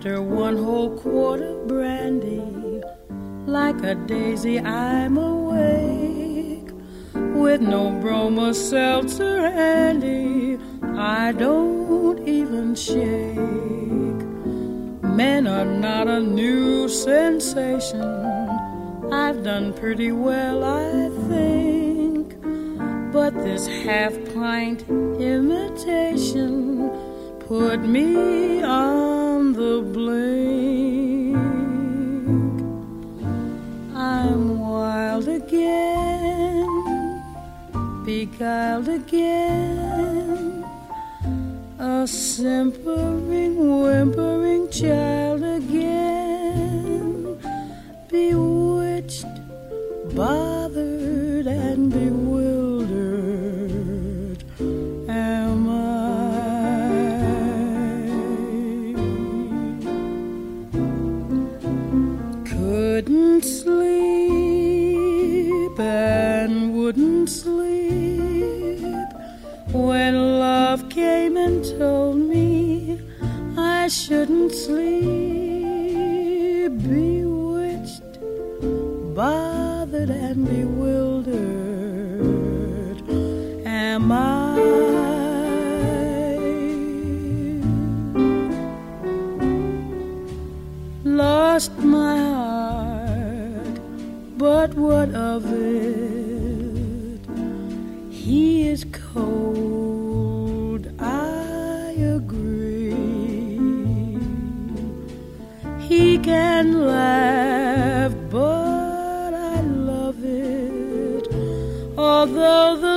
After one whole quart of brandy, like a daisy I'm awake. With no bromo seltzer handy, I don't even shake. Men are not a new sensation. I've done pretty well, I think. But this half-pint imitation put me on the blink. I'm wild again, beguiled again, a simpering, whimpering child again, bewitched, bothered, and bewildered am I. Couldn't sleep and wouldn't sleep when love came and told me I shouldn't sleep. Bewitched, bothered, and bewildered am I. Lost my heart, but what of it? He is cold, I agree. He can laugh, but I love it, although the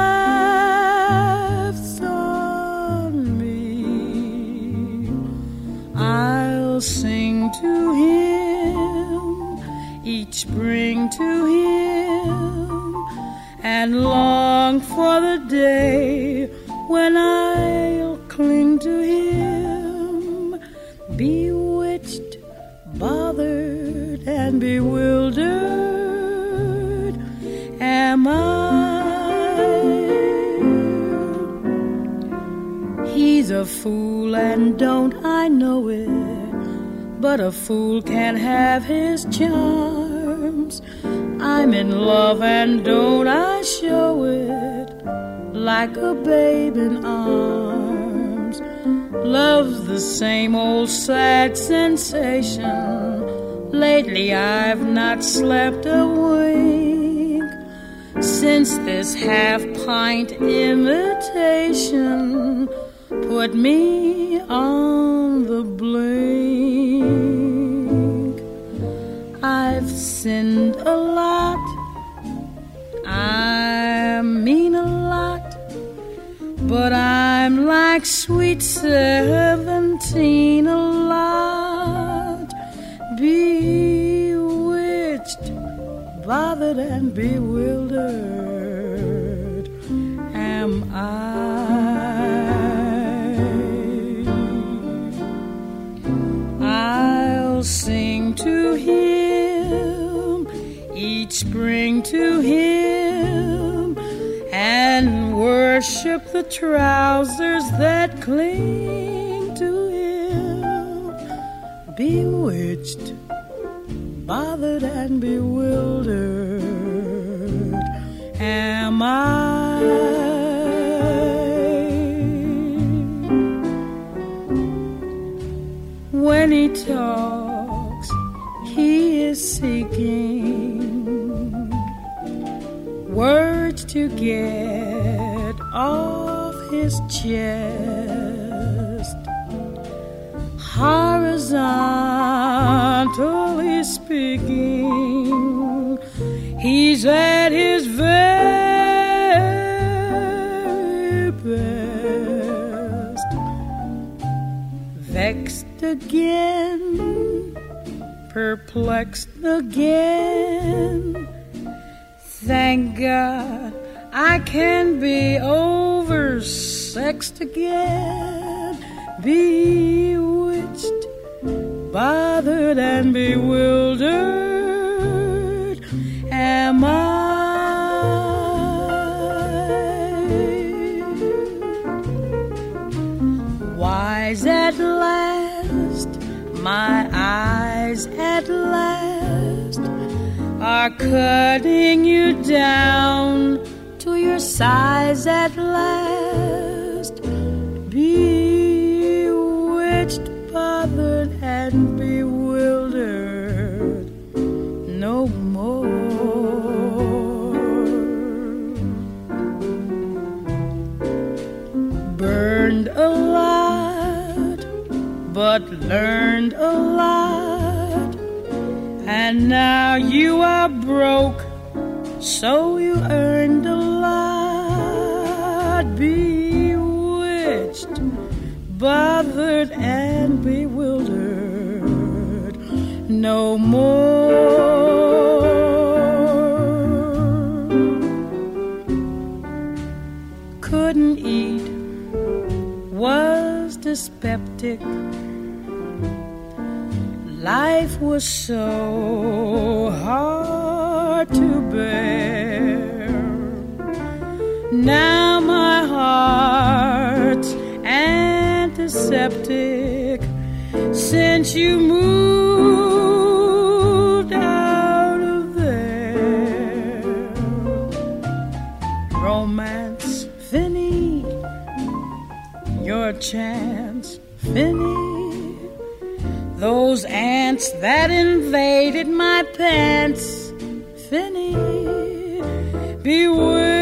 laugh's on me. I'll sing to him, each spring to him, and long for the day when I'll cling to him. Bewitched, bothered, and bewildered am I. He's a fool and don't I know it, but a fool can't have his charms. I'm in love and don't I show it, like a babe in arms. Love's the same old sad sensation. Lately I've not slept a wink since this half-pint imitation put me on the blink. I've sinned a lot, I mean a lot, but I'm like sweet 17 a lot. Bewitched, bothered, and bewildered am I'll sing to him, each spring to him, and worship the trousers that cling to him. Bewitched, bothered, and bewildered am I. When he talks, he is seeking words to get off his chest. Horizontally speaking, he's at his very best. Vexed again, perplexed again. Thank God I can be oversexed again. Bewitched, bothered, and bewildered am I. Wise at last, my eyes at last are cutting you down to your size at last. Bewitched, bothered, and bewildered no more. Burned a lot, but learned a lot, and now you are broke, so you earned a lot. Bewitched, bothered, and bewildered no more. Couldn't eat, was dyspeptic. Life was so hard to bear. Now my heart's antiseptic since you moved out of there. Romance, Finny, your chance, Finny. Those ants that invaded my pants, Finny, beware.